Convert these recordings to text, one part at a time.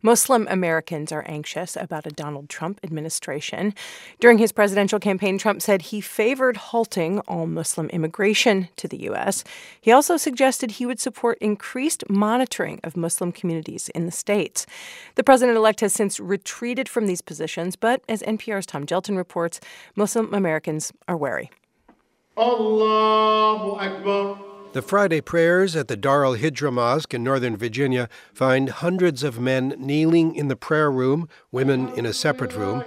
Muslim Americans are anxious about a Donald Trump administration. During his presidential campaign, Trump said he favored halting all Muslim immigration to the U.S. He also suggested he would support increased monitoring of Muslim communities in the states. The president-elect has since retreated from these positions, but as NPR's Tom Gelton reports, Muslim Americans are wary. Allahu Akbar. The Friday prayers at the Dar al-Hijra Mosque in Northern Virginia find hundreds of men kneeling in the prayer room, women in a separate room.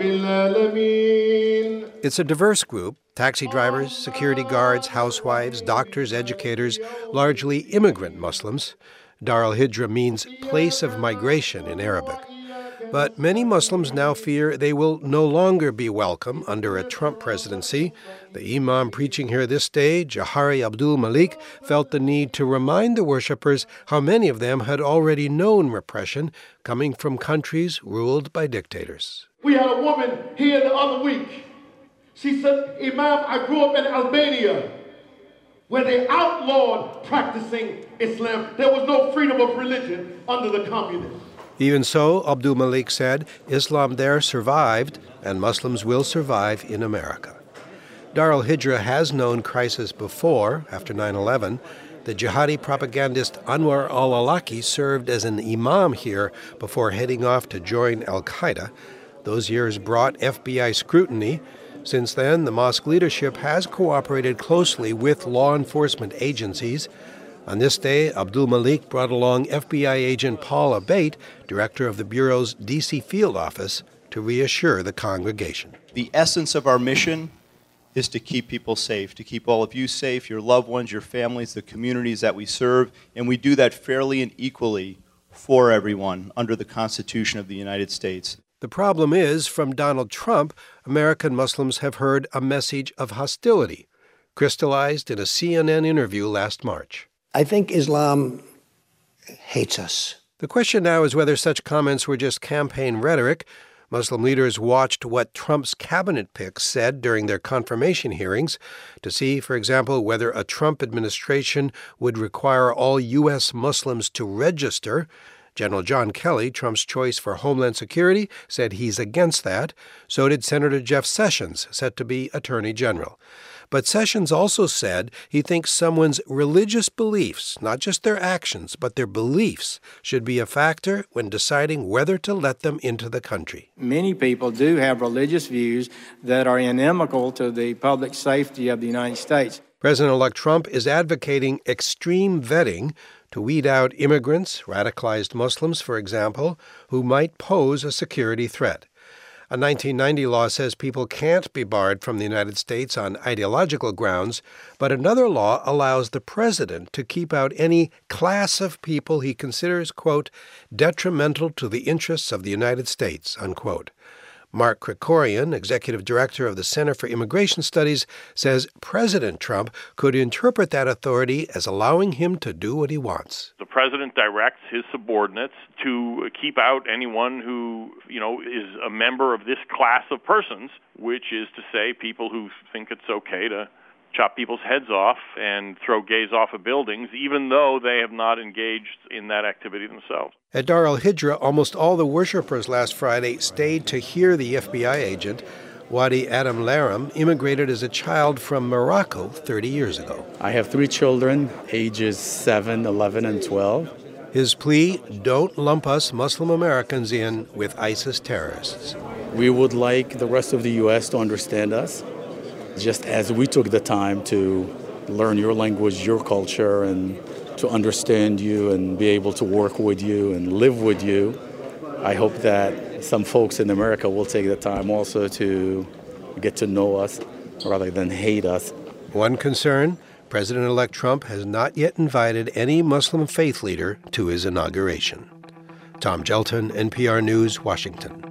It's a diverse group: taxi drivers, security guards, housewives, doctors, educators, largely immigrant Muslims. Dar al-Hijra means place of migration in Arabic. But many Muslims now fear they will no longer be welcome under a Trump presidency. The imam preaching here this day, Jahari Abdul Malik, felt the need to remind the worshippers how many of them had already known repression coming from countries ruled by dictators. We had a woman here the other week. She said, Imam, I grew up in Albania, where they outlawed practicing Islam. There was no freedom of religion under the communists. Even so, Abdul Malik said, Islam there survived, and Muslims will survive in America. Dar al-Hijra has known crisis before, after 9/11. The jihadi propagandist Anwar al-Awlaki served as an imam here before heading off to join al-Qaeda. Those years brought FBI scrutiny. Since then, the mosque leadership has cooperated closely with law enforcement agencies. On this day, Abdul Malik brought along FBI agent Paul Abate, director of the Bureau's D.C. field office, to reassure the congregation. The essence of our mission is to keep people safe, to keep all of you safe, your loved ones, your families, the communities that we serve, and we do that fairly and equally for everyone under the Constitution of the United States. The problem is, from Donald Trump, American Muslims have heard a message of hostility, crystallized in a CNN interview last March. I think Islam hates us. The question now is whether such comments were just campaign rhetoric. Muslim leaders watched what Trump's cabinet picks said during their confirmation hearings to see, for example, whether a Trump administration would require all U.S. Muslims to register. General John Kelly, Trump's choice for Homeland Security, said he's against that. So did Senator Jeff Sessions, set to be Attorney General. But Sessions also said he thinks someone's religious beliefs, not just their actions, but their beliefs, should be a factor when deciding whether to let them into the country. Many people do have religious views that are inimical to the public safety of the United States. President-elect Trump is advocating extreme vetting to weed out immigrants, radicalized Muslims, for example, who might pose a security threat. A 1990 law says people can't be barred from the United States on ideological grounds, but another law allows the president to keep out any class of people he considers, quote, detrimental to the interests of the United States, unquote. Mark Krikorian, executive director of the Center for Immigration Studies, says President Trump could interpret that authority as allowing him to do what he wants. The president directs his subordinates to keep out anyone who, is a member of this class of persons, which is to say people who think it's okay to chop people's heads off and throw gays off of buildings, even though they have not engaged in that activity themselves. At Dar al-Hijra, almost all the worshippers last Friday stayed to hear the FBI agent. Wadi Adam Laram immigrated as a child from Morocco 30 years ago. I have 3 children, ages 7, 11, and 12. His plea, don't lump us Muslim Americans in with ISIS terrorists. We would like the rest of the U.S. to understand us, just as we took the time to learn your language, your culture, and to understand you and be able to work with you and live with you. I hope that some folks in America will take the time also to get to know us rather than hate us. One concern, President-elect Trump has not yet invited any Muslim faith leader to his inauguration. Tom Gelton, NPR News, Washington.